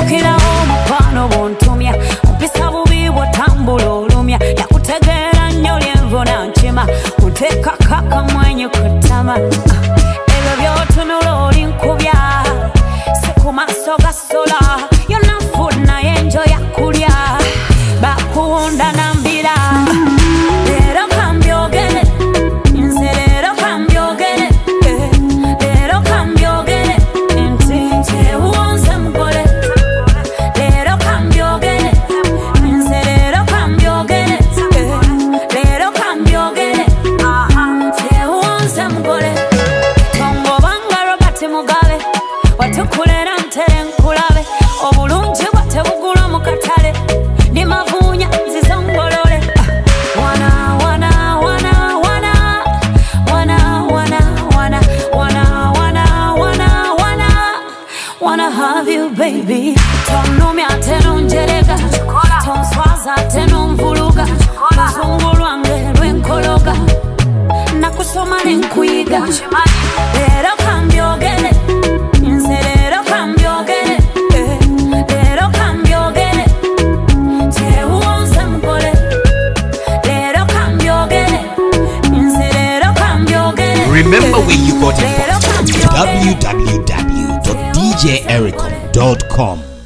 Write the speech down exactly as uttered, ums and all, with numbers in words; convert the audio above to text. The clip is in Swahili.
Kila omukwano bontumya Mpisa bubi bwotambula olumya Yakutegeera nnyo lyenvuna nkima Unteka kaka mwenye kutama Ebyo byotunula oli nkubya Sikumaso gasola Yonna food naye njoya kulya Bakuwunda nambira Leero kambyogere Nze leero kambyogere Leero kambyogere Nti tewuwonze mugole Leero kambyogere Nze leero kambyogere Leero kambyogere Tewuwonze mugole Tongobanga Robert Mugabe Watukulera ntere nkulabe Obulungi bwate bugula mu katale Ndi mavunya nzizongolole Wana wana wana wana Wana wana wana wana wana wana wana Wanna have you baby Tonumya teno njerega Tonswaza teno mvuluga Luzungu lwange lwenkologa Nakusoma nenkuyiga Leero kambyogere Nze leero kambyogere Leero kambyogere Tewuwonze mugole Leero kambyogere Nze leero kambyogere Remember where you got it from w w w dot d j ericom dot com.